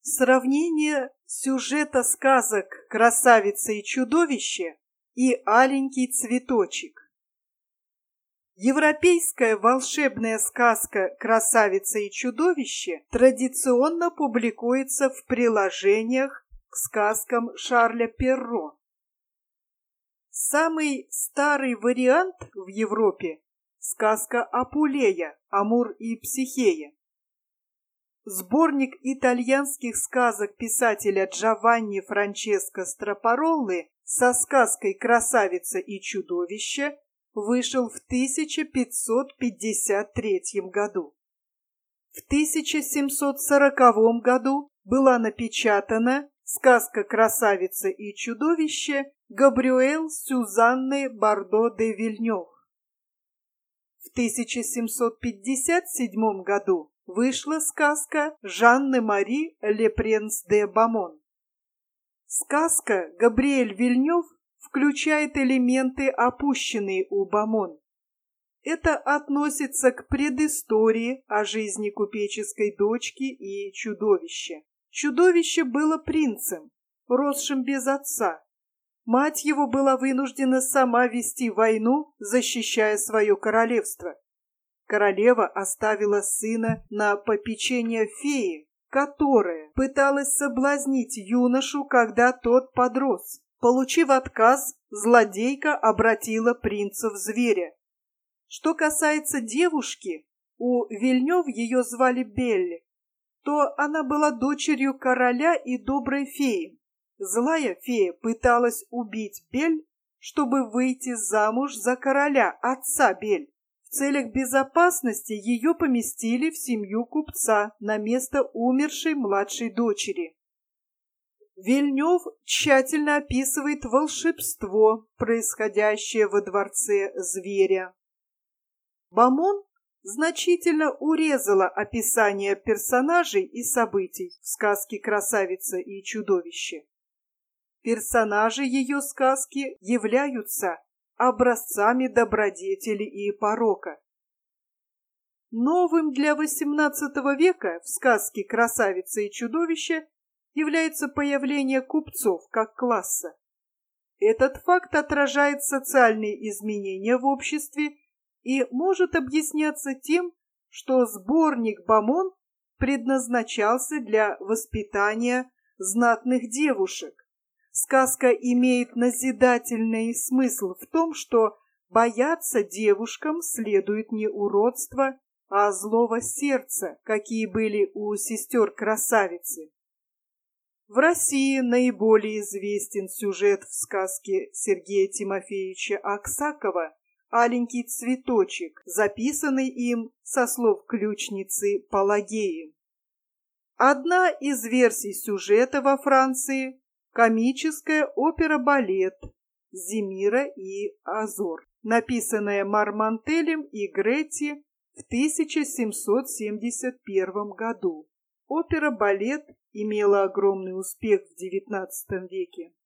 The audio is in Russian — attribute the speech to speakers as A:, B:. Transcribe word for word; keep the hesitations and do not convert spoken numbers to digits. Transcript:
A: Сравнение сюжета сказок «Красавица и чудовище» и «Аленький цветочек». Европейская волшебная сказка «Красавица и чудовище» традиционно публикуется в приложениях к сказкам Шарля Перро. Самый старый вариант в Европе – сказка Апулея, Амур и Психея. Сборник итальянских сказок писателя Джованни Франческо Страпароллы со сказкой «Красавица и чудовище» вышел в тысяча пятьсот пятьдесят третьем году. В тысяча семьсот сороковом году была напечатана сказка «Красавица и чудовище» Габрюэль Сюзанны Бардо де Вильнёв. В тысяча семьсот пятьдесят седьмом году вышла сказка Жанны Мари Ле Пренс де Бамон. Сказка Габриэль Вильнёв включает элементы, опущенные у Бамон. Это относится к предыстории о жизни купеческой дочки и чудовища. Чудовище было принцем, росшим без отца. Мать его была вынуждена сама вести войну, защищая свое королевство. Королева оставила сына на попечение феи, которая пыталась соблазнить юношу, когда тот подрос. Получив отказ, злодейка обратила принца в зверя. Что касается девушки, у Вильнёв ее звали Белли, то она была дочерью короля и доброй феи. Злая фея пыталась убить Бель, чтобы выйти замуж за короля, отца Бель. В целях безопасности ее поместили в семью купца на место умершей младшей дочери. Вильнёв тщательно описывает волшебство, происходящее во дворце зверя. Бамон значительно урезала описание персонажей и событий в сказке «Красавица и чудовище». Персонажи ее сказки являются образцами добродетели и порока. Новым для восемнадцатого века в сказке «Красавица и чудовище» является появление купцов как класса. Этот факт отражает социальные изменения в обществе и может объясняться тем, что сборник Бамон предназначался для воспитания знатных девушек. Сказка имеет назидательный смысл в том, что бояться девушкам следует не уродства, а злого сердца, какие были у сестер-красавицы. В России наиболее известен сюжет в сказке Сергея Тимофеевича Аксакова «Аленький цветочек», записанный им со слов ключницы Пелагеи. Одна из версий сюжета во Франции – комическая опера-балет «Земира и Азор», написанная Мармантелем и Гретти в тысяча семьсот семьдесят первом году. Опера-балет имела огромный успех в девятнадцатом веке.